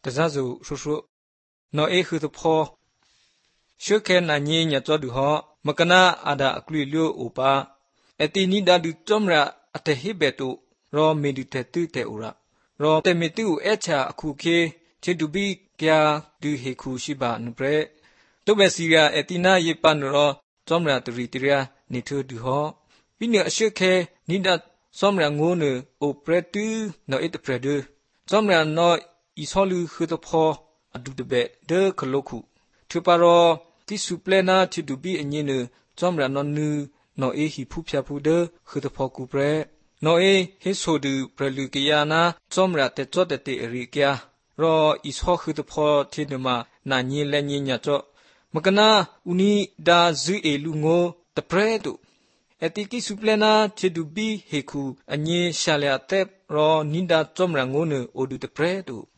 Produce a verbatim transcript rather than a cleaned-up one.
တစားစုရှုရှုနော်အေခုတဖောရှုခဲနာညင်းညကြောတူဟောမကနာအာဒါအကလူလူအိုပါအတီနီဒါဒူတုံရာအတဟိဘေတုရောမေဒူတေတူတေဥရာရောတေမီတူအချာအခုခေချေတူဘီကျာဒူဟေခုရှိပါနုပရေတုဘစီယာအတီနာယေပန်ရောတုံရာတရီတရာနေထူဒူဟောပြီးနေအရှုခဲနိဒတ်စောမရငိုးနအိုပရတူနော်အစ်ပရဒူစောမရနော်ဤဆောလူခုတဖောအဒူတဘေဒေခလုခုသူပါရောတိစုပလနာချီဒူဘီအညင်းနစောမရနော်နူနော်အေဟီဖူဖြာဖူဒေခုတဖောကူပရနော်အေဟေဆိုဒူပရလူကီယာနာစောမရတေချောတေတေရီကယာရောဤဆောခုတဖောတိနမနာညင်းလက်ညင်းညကြောမကနာဦးနီဒါဇူအေလူငိုတပရဲတုအတိကိစုပလနာချေဒူဘီဟေခုအညင်းရှာလျာတက်ရောနိဒါစောမရငိုနအိုဒူတပရဲတု